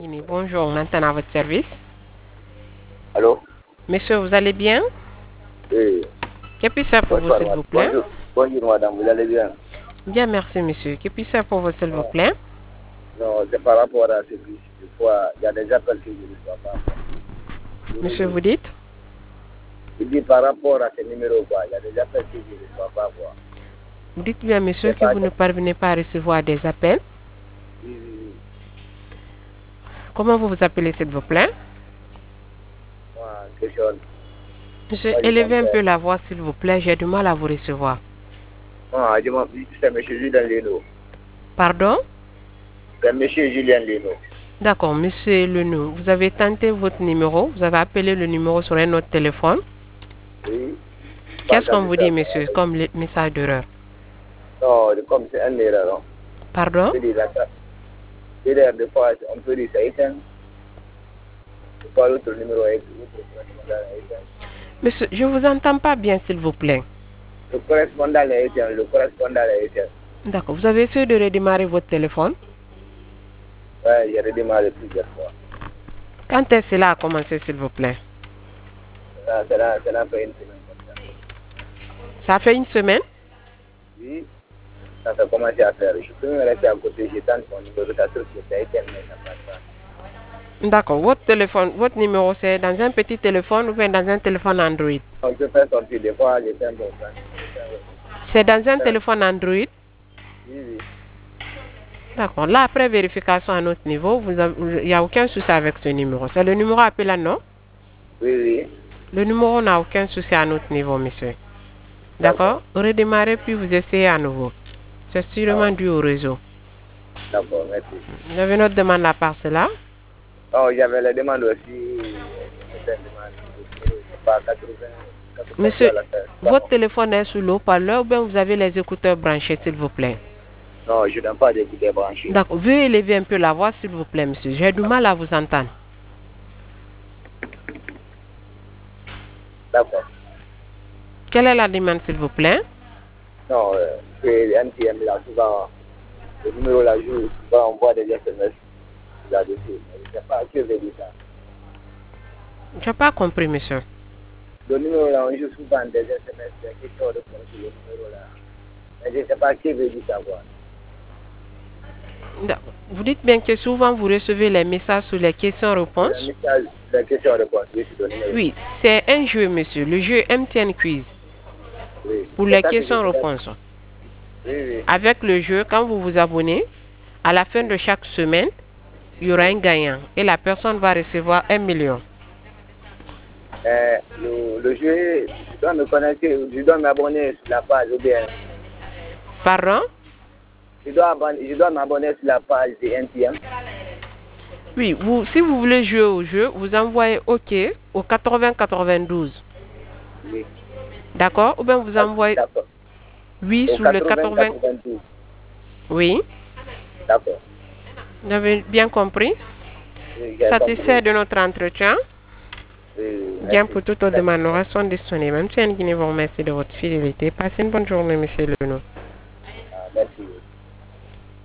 Bonjour, maintenant à votre service. Allô? Monsieur, vous allez bien? Oui. Que puis-je faire pour vous, Bonsoir, s'il vous plaît? bonjour. Bonjour, madame, vous allez bien? Bien, merci, monsieur. Que puis-je faire pour vous, s'il vous plaît? Non, c'est par rapport à ce plus. Des fois, il y a des appels que je ne reçois pas. Monsieur, vous dites? Je dis par rapport à ce numéro, quoi. Il y a des appels que je ne reçois pas, quoi. Vous dites bien, monsieur, C'est que pas vous ne parvenez pas à recevoir des appels. Oui, oui, oui. Comment vous vous appelez, s'il vous plaît? Moi, quelque chose. Monsieur, Moi, je élevez un comptais. peu la voix, s'il vous plaît. J'ai du mal à vous recevoir. Ah, je m'appelle, c'est M. Julien Leno. Pardon? C'est M. Julien Leno. D'accord, monsieur Lenou. Vous avez tenté votre numéro. Vous avez appelé le numéro sur un autre téléphone. Oui. Pas Qu'est-ce qu'on entendu vous ça. dit, monsieur, comme message d'erreur? Non, comme c'est un erreur, non. Pardon? Je dis la carte. Erreur, des fois, on peut dire ça éteint. Des fois, l'autre numéro est éteint. Monsieur, je vous entends pas bien, s'il vous plaît. Le correspondant est éteint. Le correspondant est éteint. D'accord. Vous avez essayé de redémarrer votre téléphone? Ouais, j'ai redémarré plusieurs fois. Quand est-ce que cela a commencé, s'il vous plaît? Ça l'a fait une semaine comme ça. Ça fait une semaine? Oui, ça a commencé à faire. Je peux me rester à côté, je tente mon numéro, ça trouve que ça a été mais ça passe pas. D'accord. Votre téléphone, votre numéro, c'est dans un petit téléphone ou bien dans un téléphone Android? Donc je fais sortir des fois, je fais un bon plan. C'est dans un téléphone Android? Oui, oui. D'accord. Là, après vérification à notre niveau, il n'y a aucun souci avec ce numéro. C'est le numéro appelé non? Oui, oui. Le numéro n'a aucun souci à notre niveau, monsieur. D'accord. D'accord? Redémarrez puis vous essayez à nouveau. C'est sûrement dû au réseau. D'accord, merci. Vous avez une autre demande à part cela? Oh, j'avais la demande aussi, certaines demandes, je sais pas, 80 Monsieur, à la fin. votre téléphone est sous l'eau-parleur ou bien vous avez les écouteurs branchés, s'il vous plaît? Non, je n'aime pas d'écouter branché. D'accord. Veuillez élever un peu la voix, s'il vous plaît, monsieur. J'ai du mal à vous entendre. D'accord. Quelle est la demande, s'il vous plaît? Non, c'est NTM, là, souvent, le numéro là joue, souvent on voit des SMS là-dessus. Je ne sais pas qui veut dire ça. Je n'ai pas compris, monsieur. Le numéro là, on joue souvent des SMS, des questions de sur le numéro là. Mais je ne sais pas qui veut dire ça, quoi. Vous dites bien que souvent vous recevez les messages sur les questions-réponses? Le message, les questions-réponses, oui, sur le numéro. Oui, c'est un jeu, monsieur. Le jeu MTN Quiz. Oui. Pour C'est les ça que je voulais. questions-réponses. Oui, oui. Avec le jeu, quand vous vous abonnez, à la fin de chaque semaine, il y aura un gagnant. Et la personne va recevoir 1 million. Le jeu, je dois me connecter, je dois m'abonner sur la page ou bien. Pardon? Je dois m'abonner sur la page de NTM. Oui, si vous voulez jouer au jeu, vous envoyez OK au 8092. Oui. D'accord? Ou bien vous envoyez D'accord. oui Au sur le 80. 92. Oui, D'accord. vous avez bien compris? Oui, j'ai Satisfait compris. de notre entretien? Oui, Bien, merci. pour toute autre demande, nous restons disponibles. Monsieur Nguini vous remercie de votre fidélité. Passez une bonne journée, monsieur Leno.